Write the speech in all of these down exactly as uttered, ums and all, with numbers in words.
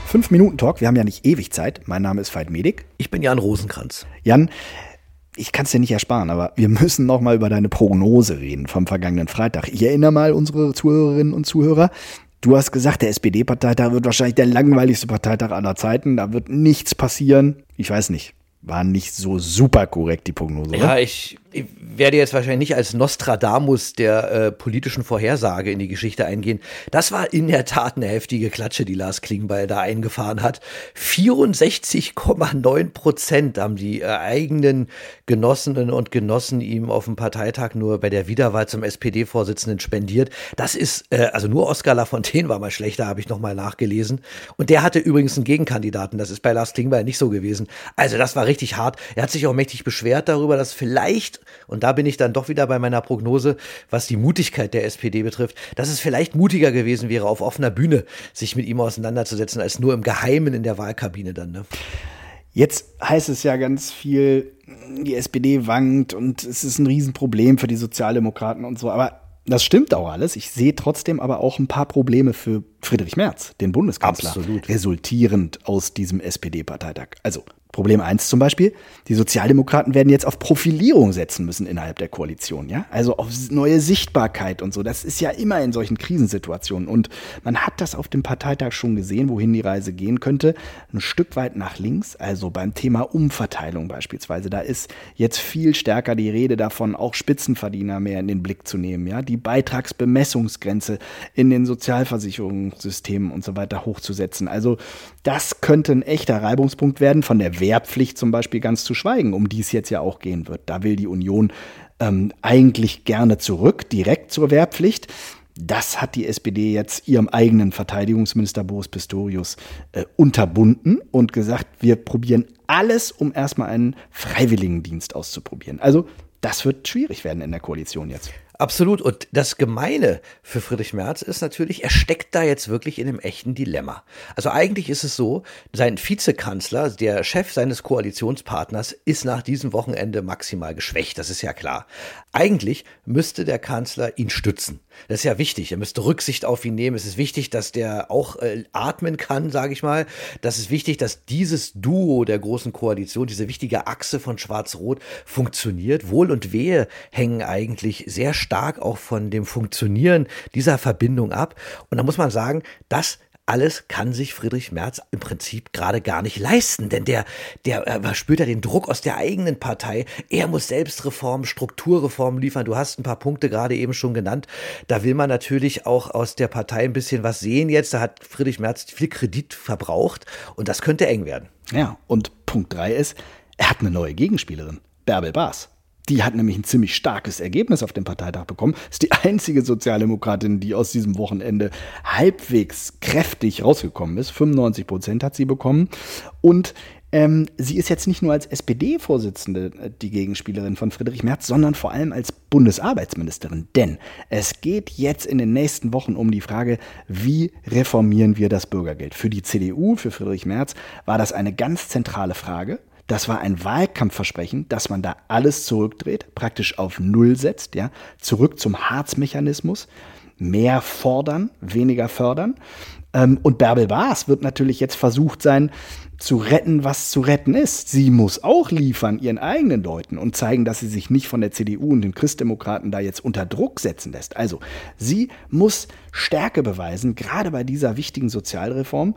fünf Minuten Talk, wir haben ja nicht ewig Zeit. Mein Name ist Veit Medik. Ich bin Jan Rosenkranz. Jan, ich kann es dir nicht ersparen, aber wir müssen noch mal über deine Prognose reden vom vergangenen Freitag. Ich erinnere mal unsere Zuhörerinnen und Zuhörer. Du hast gesagt, der S P D-Parteitag wird wahrscheinlich der langweiligste Parteitag aller Zeiten. Da wird nichts passieren. Ich weiß nicht. War nicht so super korrekt, die Prognose, oder? Ja, ich, ich werde jetzt wahrscheinlich nicht als Nostradamus der äh, politischen Vorhersage in die Geschichte eingehen. Das war in der Tat eine heftige Klatsche, die Lars Klingbeil da eingefahren hat. vierundsechzig Komma neun Prozent haben die äh, eigenen Genossinnen und Genossen ihm auf dem Parteitag nur bei der Wiederwahl zum S P D-Vorsitzenden spendiert. Das ist, äh, also nur Oskar Lafontaine war mal schlechter, habe ich nochmal nachgelesen. Und der hatte übrigens einen Gegenkandidaten. Das ist bei Lars Klingbeil nicht so gewesen. Also das war richtig hart. Er hat sich auch mächtig beschwert darüber, dass vielleicht, und da bin ich dann doch wieder bei meiner Prognose, was die Mutigkeit der S P D betrifft, dass es vielleicht mutiger gewesen wäre, auf offener Bühne sich mit ihm auseinanderzusetzen, als nur im Geheimen in der Wahlkabine dann, ne? Jetzt heißt es ja ganz viel, die S P D wankt und es ist ein Riesenproblem für die Sozialdemokraten und so, aber das stimmt auch alles. Ich sehe trotzdem aber auch ein paar Probleme für Friedrich Merz, den Bundeskanzler, Absolut. Resultierend aus diesem S P D-Parteitag. Also Problem eins zum Beispiel, die Sozialdemokraten werden jetzt auf Profilierung setzen müssen innerhalb der Koalition, ja? Also auf neue Sichtbarkeit und so. Das ist ja immer in solchen Krisensituationen. Und man hat das auf dem Parteitag schon gesehen, wohin die Reise gehen könnte. Ein Stück weit nach links, also beim Thema Umverteilung beispielsweise. Da ist jetzt viel stärker die Rede davon, auch Spitzenverdiener mehr in den Blick zu nehmen, ja? Die Beitragsbemessungsgrenze in den Sozialversicherungssystemen und so weiter hochzusetzen. Also das könnte ein echter Reibungspunkt werden, von der Wehrpflicht zum Beispiel ganz zu schweigen, um die es jetzt ja auch gehen wird. Da will die Union ähm, eigentlich gerne zurück, direkt zur Wehrpflicht. Das hat die S P D jetzt ihrem eigenen Verteidigungsminister Boris Pistorius äh, unterbunden und gesagt, wir probieren alles, um erstmal einen Freiwilligendienst auszuprobieren. Also das wird schwierig werden in der Koalition jetzt. Absolut. Und das Gemeine für Friedrich Merz ist natürlich, er steckt da jetzt wirklich in einem echten Dilemma. Also eigentlich ist es so, sein Vizekanzler, der Chef seines Koalitionspartners, ist nach diesem Wochenende maximal geschwächt. Das ist ja klar. Eigentlich müsste der Kanzler ihn stützen. Das ist ja wichtig. Er müsste Rücksicht auf ihn nehmen. Es ist wichtig, dass der auch äh, atmen kann, sage ich mal. Das ist wichtig, dass dieses Duo der großen Koalition, diese wichtige Achse von Schwarz-Rot funktioniert. Wohl und Wehe hängen eigentlich sehr stark auch von dem Funktionieren dieser Verbindung ab. Und da muss man sagen, das alles kann sich Friedrich Merz im Prinzip gerade gar nicht leisten, denn der, der äh, spürt ja den Druck aus der eigenen Partei. Er muss selbst Reformen, Strukturreformen liefern. Du hast ein paar Punkte gerade eben schon genannt. Da will man natürlich auch aus der Partei ein bisschen was sehen jetzt. Da hat Friedrich Merz viel Kredit verbraucht und das könnte eng werden. Ja, und Punkt drei ist, er hat eine neue Gegenspielerin, Bärbel Baas. Die hat nämlich ein ziemlich starkes Ergebnis auf dem Parteitag bekommen. Ist die einzige Sozialdemokratin, die aus diesem Wochenende halbwegs kräftig rausgekommen ist. fünfundneunzig Prozent hat sie bekommen. Und ähm, sie ist jetzt nicht nur als S P D-Vorsitzende die Gegenspielerin von Friedrich Merz, sondern vor allem als Bundesarbeitsministerin. Denn es geht jetzt in den nächsten Wochen um die Frage, wie reformieren wir das Bürgergeld? Für die C D U, für Friedrich Merz, war das eine ganz zentrale Frage. Das war ein Wahlkampfversprechen, dass man da alles zurückdreht, praktisch auf Null setzt, ja, zurück zum Hartz-Mechanismus, mehr fordern, weniger fördern. Und Bärbel Baas wird natürlich jetzt versucht sein, zu retten, was zu retten ist. Sie muss auch liefern ihren eigenen Leuten und zeigen, dass sie sich nicht von der C D U und den Christdemokraten da jetzt unter Druck setzen lässt. Also sie muss Stärke beweisen, gerade bei dieser wichtigen Sozialreform.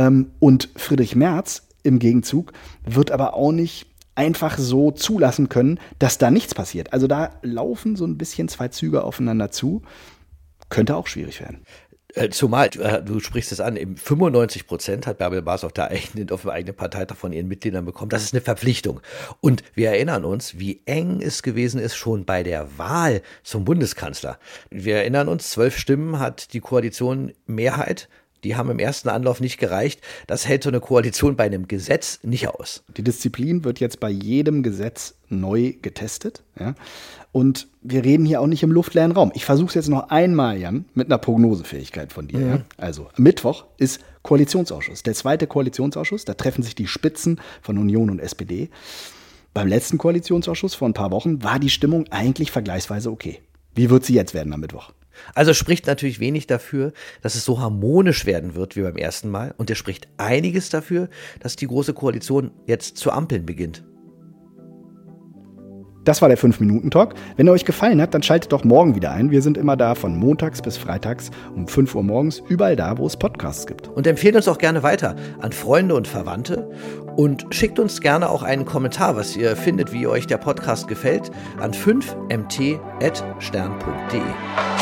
Und Friedrich Merz im Gegenzug wird aber auch nicht einfach so zulassen können, dass da nichts passiert. Also da laufen so ein bisschen zwei Züge aufeinander zu. Könnte auch schwierig werden. Zumal, du sprichst es an, eben fünfundneunzig Prozent hat Bärbel Baas auf der eigenen, auf dem eigenen Parteitag von ihren Mitgliedern bekommen. Das ist eine Verpflichtung. Und wir erinnern uns, wie eng es gewesen ist schon bei der Wahl zum Bundeskanzler. Wir erinnern uns, zwölf Stimmen hat die Koalition Mehrheit. Die haben im ersten Anlauf nicht gereicht. Das hält so eine Koalition bei einem Gesetz nicht aus. Die Disziplin wird jetzt bei jedem Gesetz neu getestet. Ja? Und wir reden hier auch nicht im luftleeren Raum. Ich versuche es jetzt noch einmal, Jan, mit einer Prognosefähigkeit von dir. Mhm. Ja? Also, Mittwoch ist Koalitionsausschuss. Der zweite Koalitionsausschuss, da treffen sich die Spitzen von Union und S P D. Beim letzten Koalitionsausschuss vor ein paar Wochen war die Stimmung eigentlich vergleichsweise okay. Wie wird sie jetzt werden am Mittwoch? Also spricht natürlich wenig dafür, dass es so harmonisch werden wird wie beim ersten Mal. Und es spricht einiges dafür, dass die Große Koalition jetzt zu ampeln beginnt. Das war der fünf Minuten Talk. Wenn er euch gefallen hat, dann schaltet doch morgen wieder ein. Wir sind immer da von montags bis freitags um fünf Uhr morgens, überall da, wo es Podcasts gibt. Und empfehlt uns auch gerne weiter an Freunde und Verwandte und schickt uns gerne auch einen Kommentar, was ihr findet, wie euch der Podcast gefällt, an fünf m t at stern punkt d e.